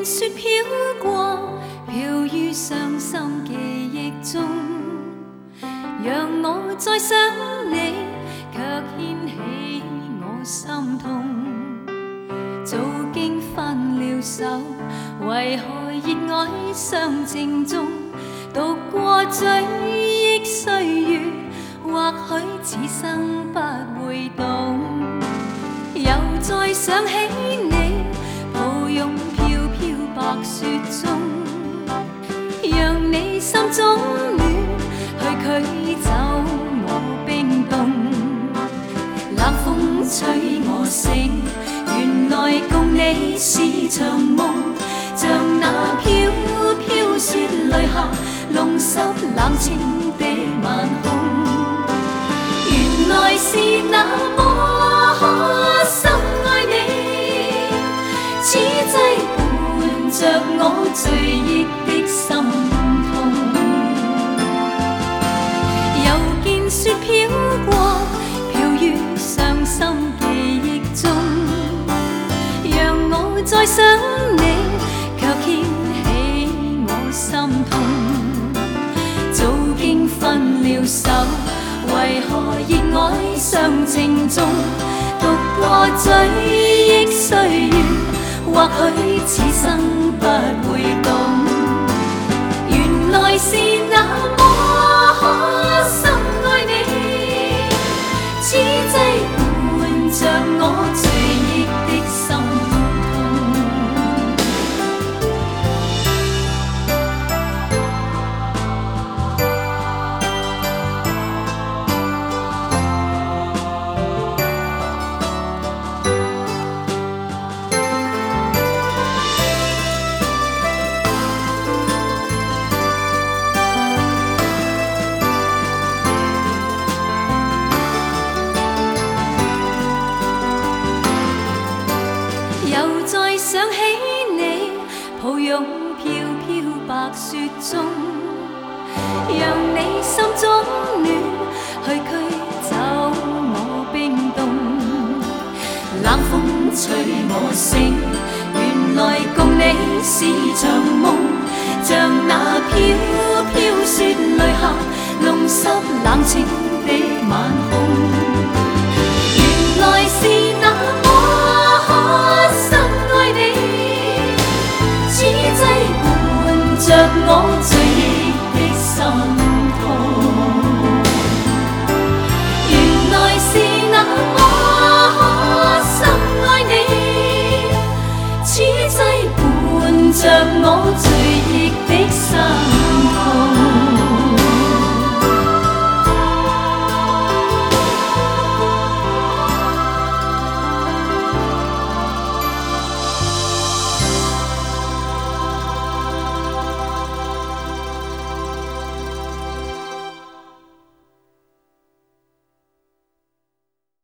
雪飘過，飄於傷心記憶中，讓我再想你，卻牽起我心痛。早經分了手，為何熱愛相正中？讀過追憶歲月，或許此生不會懂。又再想起你，抱擁飄飄白雪中，讓你心中暖，去驅走我冰凍。冷風吹我醒，原來共你是場夢，像那飄飄雪淚下弄濕冷清的晚空。原來是那麼深愛你，此際伴着我醉憶的心痛。又見雪飄過，飄於傷心記憶中，讓我再想你，卻牽起我心痛。早經分了手，為何熱愛相正中？讀過追憶歲月，或許此生不會懂。原來是那麼深愛你，此際伴着我醉憶的心痛。又再想起你，抱擁飄飄白雪中，讓你心中暖，去驅走我冰凍。冷風吹我醒，原來共你是場夢，像那飄飄雪淚下弄濕冷清的晚空。原來是